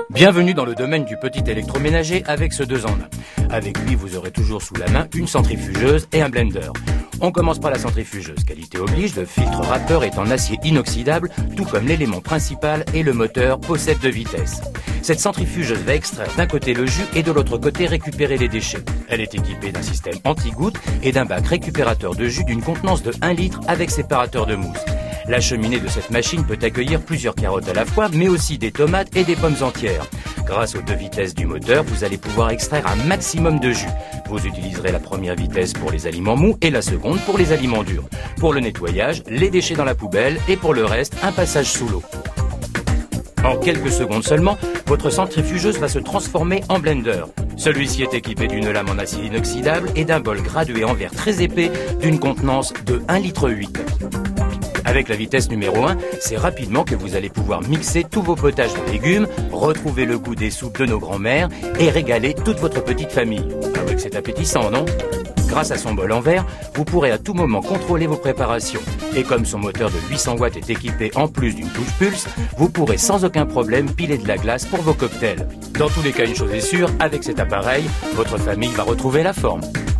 Bienvenue dans le domaine du petit électroménager avec ce 2 en 1. Avec lui, vous aurez toujours sous la main une centrifugeuse et un blender. On commence par la centrifugeuse. Qualité oblige, le filtre râpeur est en acier inoxydable, tout comme l'élément principal et le moteur possèdent 2 vitesses. Cette centrifugeuse va extraire d'un côté le jus et de l'autre côté récupérer les déchets. Elle est équipée d'un système anti-goutte et d'un bac récupérateur de jus d'une contenance de 1 litre avec séparateur de mousse. La cheminée de cette machine peut accueillir plusieurs carottes à la fois, mais aussi des tomates et des pommes entières. Grâce aux 2 vitesses du moteur, vous allez pouvoir extraire un maximum de jus. Vous utiliserez la première vitesse pour les aliments mous et la seconde pour les aliments durs. Pour le nettoyage, les déchets dans la poubelle et pour le reste, un passage sous l'eau. En quelques secondes seulement, votre centrifugeuse va se transformer en blender. Celui-ci est équipé d'une lame en acier inoxydable et d'un bol gradué en verre très épais d'une contenance de 1,8 litre. Avec la vitesse numéro 1, c'est rapidement que vous allez pouvoir mixer tous vos potages de légumes, retrouver le goût des soupes de nos grands-mères et régaler toute votre petite famille. Ah ouais que c'est appétissant, non ? Grâce à son bol en verre, vous pourrez à tout moment contrôler vos préparations. Et comme son moteur de 800 watts est équipé en plus d'une touche pulse, vous pourrez sans aucun problème piler de la glace pour vos cocktails. Dans tous les cas, une chose est sûre, avec cet appareil, votre famille va retrouver la forme.